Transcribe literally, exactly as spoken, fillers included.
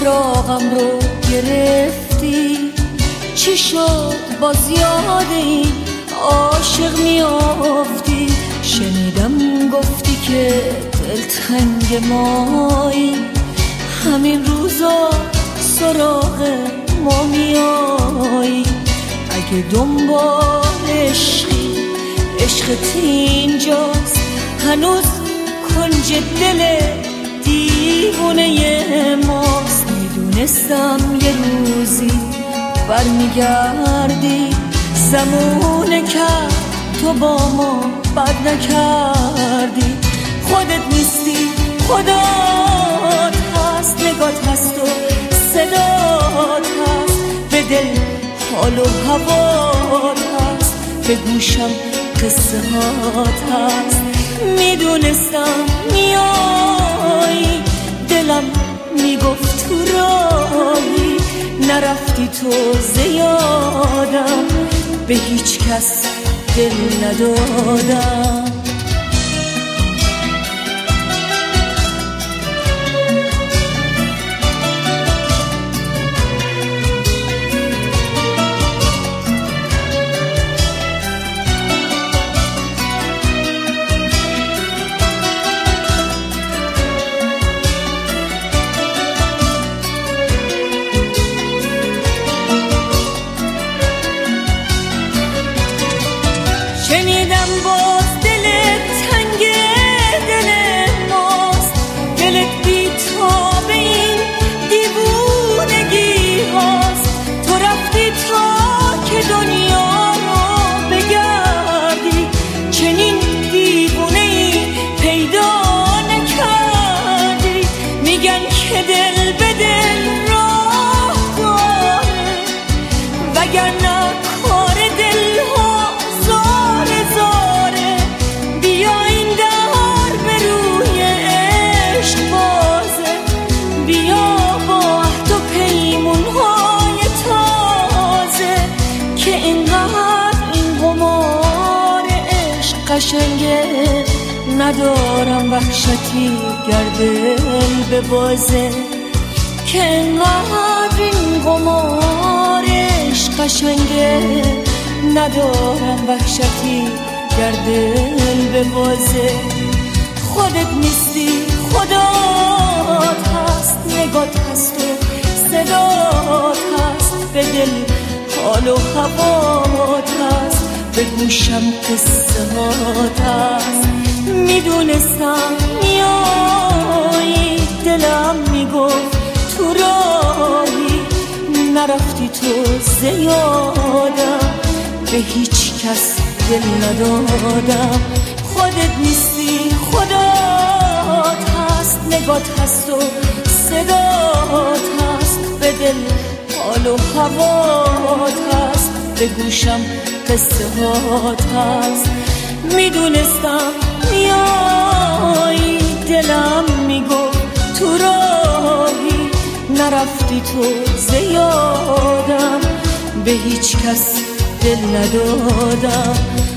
سراغم رو گرفتی، چی شد باز یاد این عاشق میافتی؟ شنیدم گفتی که دلتنگ مایی، همین روزا سراغ ما میایی. اگه دنبال عشقی، عشقت اینجاست، هنوز کنج دل دیوونه ماست. میدونستم یه روزی برمیگردی، زمونه کرد تو با ما بد نکردی. خودت نیستی، خدات هست، نگات هست و صدات هست، به دل حال و هوات هست، به گوشم قصه هات هست. میدونستم میایی، دلم میگفت تو راهی، نرفتی تو زیادم، به هیچ کس دل ندادم. شنیدم باز دلت تنگ دل ماست، دلت بی تاب این دیوونگی هاست. تو رفتی تا که دنیا رو بگردی، چنین دیوونه ای پیدا نکردی. میگن که دل به دل راه داره، وگرنه کار دل ها زاره. بیا این در به روی عشق بازه، بیا با عهد و پیمون های تازه، که اینقدر این قمار عشق قشنگه. ندارم وحشتی گردل به بازه، که اینقدر این قمار عشق قشنگه. ندارم وحشتی گردل به بازه. خودت نیستی، خدات هست، نگات هست و صدات هست، به دل حال و هوات هست، به گوشم قصه هات هست. میدونستم میایی، دلم میگفت تو راهی، نرفتی تو زیادم، به هیچ کس دل ندادم. خودت نیستی، خدات هست، نگات هست و صدات هست، به دل حال و هوات هست، به گوشم قصه هات هست. میدونستم میایی، دلم میگفت تو راهی، نرفتی تو زیادم، به هیچ کس دل ندادم.